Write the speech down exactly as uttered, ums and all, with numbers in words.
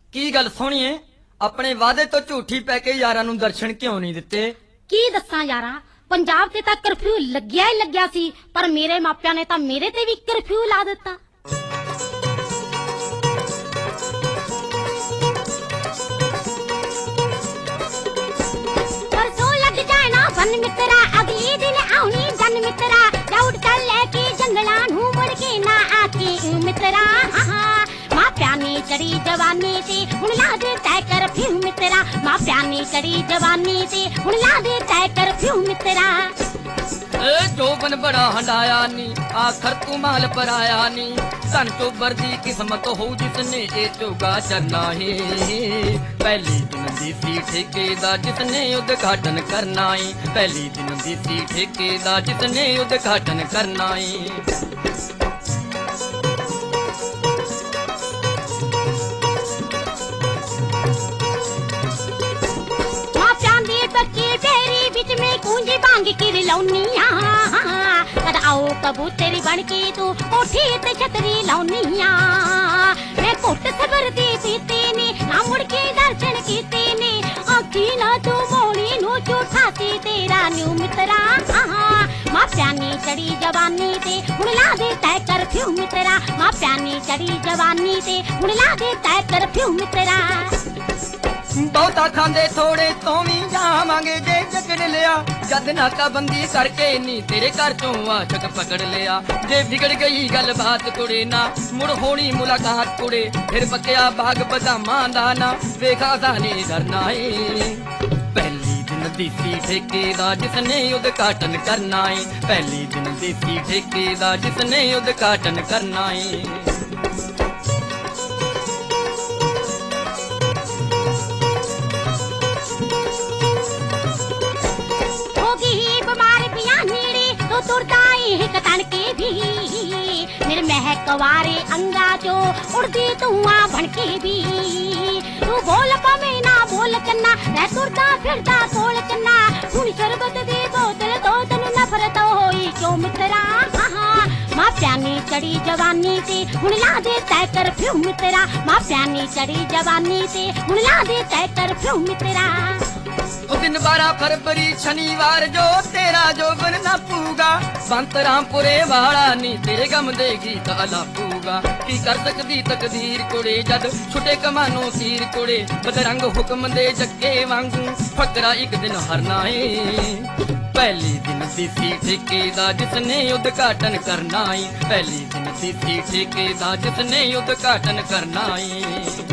ਕੀ ਗੱਲ ਸੋਹਣੀਏ, ਆਪਣੇ ਵਾਅਦੇ ਤੋਂ ਝੂਠੀ ਪੈ ਕੇ ਯਾਰਾਂ ਨੂੰ ਦਰਸ਼ਨ ਕਿਉਂ ਨਹੀਂ ਦਿੱਤੇ? ਕੀ ਦੱਸਾਂ ਯਾਰਾ, ਪੰਜਾਬ ਤੇ ਤਾਂ ਕਰਫਿਊ ਲੱਗਿਆ ਹੀ ਲੱਗਿਆ ਸੀ, ਪਰ ਮੇਰੇ ਮਾਪਿਆਂ ਨੇ ਤਾਂ ਮੇਰੇ ਤੇ ਵੀ ਕਰਫਿਊ ਲਾ ਦਿੱਤਾ। ਪਰਸੋਂ ਲੱਗ ਜਾਏ ਨਾ ਬਨ ਮਿੱਤਰਾ, ਅਗਲੀ ਦਿਨ ਆਉਣੀ ਜਨ ਮਿੱਤਰਾ, ਦੌੜ ਚੱਲ ਲੈ ਕੇ ਜੰਗਲਾਂ ਨੂੰ ਮੁੜ ਕੇ ਨਾ ਆਕੇ ਮਿੱਤਰਾ। ਮਾਪਿਆਂ ਨੇ ਚੜੀ ਜਵਾਨੀ ਤੇ ਹੁਣ ਲਾ ਦੇ ਤੈ ਕਰਫਿਊ ਮਿੱਤਰਾ, ਮਾਪਿਆਂ ਨੇ ਚੜੀ ਜਵਾਨੀ ਤੇ ਹੁਣ ਲਾ ਦੇ ਤੈ ਕਰਫਿਊ ਮਿੱਤਰਾ। ਏ ਜੋਬਨ ਬੜਾ ਹੰਡਾਇਆ ਨੀ, ਆਖਰ ਤੂੰ ਮਾਲ ਪਰਾਇਆ ਨੀ, ਧਨ ਚੋਬਰ ਦੀ ਕਿਸਮਤ ਹੋ ਜਿਸਨੇ ਇਹ ਚੋਗਾ ਚਰਨਾ ਹੈ। ਪਹਿਲੀ ਦਿਨ ਦੀ ਸੀ ਠੇਕੇ ਦਾ ਜਿਸਨੇ ਉਦਘਾਟਨ ਕਰਨਾ ਏ, ਪਹਿਲੀ ਦਿਨ ਦੀ ਸੀ ਠੇਕੇ ਦਾ ਜਿਸਨੇ ਉਦਘਾਟਨ ਕਰਨਾ ਏ। ਕੂੰਜੀ ਬਾਂਗ ਕੇ ਲਾਉਨੀਆਂ, ਕਦ ਆਓ ਕਬੂਤਰੀ ਬਣ ਕੇ ਤੂੰ ਕੋਠੀ ਤੇ ਛਤਰੀ ਲਾਉਨੀਆਂ। ਮੈਂ ਘੁੱਟ ਸਬਰ ਦੀ ਪੀਤੀ ਨੀ, ਨਾ ਮੁੜ ਕੇ ਦਰਸ਼ਨ ਕੀਤੇ ਨੀ, ਆਖੀ ਨਾ ਤੂੰ ਮੋਲੀ ਨੂੰ ਝੂਠਾ ਸੀ ਤੇਰਾ ਨਿਊ ਮਿੱਤਰਾ। ਮਾਪਿਆਂ ਨੇ ਚੜੀ ਜਵਾਨੀ ਤੇ ਹੁਣ ਲਾ ਦੇ ਤੈ ਕਰਫਿਊ ਮਿੱਤਰਾ, ਮਾਪਿਆਂ ਨੇ ਚੜੀ ਜਵਾਨੀ ਤੇ ਹੁਣ ਲਾ ਦੇ ਤੈ ਕਰਫਿਊ ਮਿੱਤਰਾ। ਬਹੁਤਾ ਖਾਂਦੇ ਥੋੜੇ ਤੋਂ ਵੀ ਜਾਵਾਂਗੇ ਜੇ ਜਕੜ ਲਿਆ, ਜਦ ਨਾਕਾਬੰਦੀ ਕਰਕੇ ਨੀ ਤੇਰੇ ਘਰ ਚੋਂ ਆਸ਼ਕ ਪਕੜ ਲਿਆ। ਜੇ ਵਿਗੜ ਗਈ ਗੱਲਬਾਤ ਕੁੜੇ ਨਾ ਮੁੜ ਹੋਣੀ ਮੁਲਾਕਾਤ ਕੁੜੇ, ਫਿਰ ਪੱਕਿਆ ਬਾਗ ਬਦਾਮਾਂ ਦਾ ਨਾ ਵੇਖਾ ਸਾਨੇ ਡਰਨਾ ਏ। ਪਹਿਲੀ ਦਿਨ ਦੀ ਸੀ ਠੇਕੇ ਦਾ ਜਿਸਨੇ ਉਦਘਾਟਨ ਕਰਨਾ ਏ, ਪਹਿਲੀ ਦਿਨ ਦੀ ਸੀ ਠੇਕੇ ਦਾ ਜਿਸਨੇ ਉਦਘਾਟਨ ਕਰਨਾ ਏ। तुरता एक तन के भी मेरे महक वारे अंगा जो उड़ती धुआं बन के भी, तू बोल पवे ना बोल कन्ना, मैं तुरता फिरता कोल कन्ना, हुण शरबत दी बोतल तो तैनू नफरत होई क्यों मित्रा। मापिया ने चढ़ी जवानी ते हुण ला दे तै करफ्यू मित्रा, मापिया ने चढ़ी जवानी ते हुण ला दे तै करफ्यू मित्रा। उस दिन बारह फरवरी शनिवार जो तेरा जोबन ना पूगा, संतरामपुरे वाला नी तेरे गम दे गीत अलापूगा। की कर सकदी तकदीर कुड़े जद छुटे कमानो तीर कुड़े, बदरंग हुक्म दे जग्गे वांगू फकरा एक दिन हरना है। पहली दिन दी सी ठेके दा जिसने उद्घाटन करना है, पहली दिन दी सी ठेके दा जिसने उद्घाटन करना है।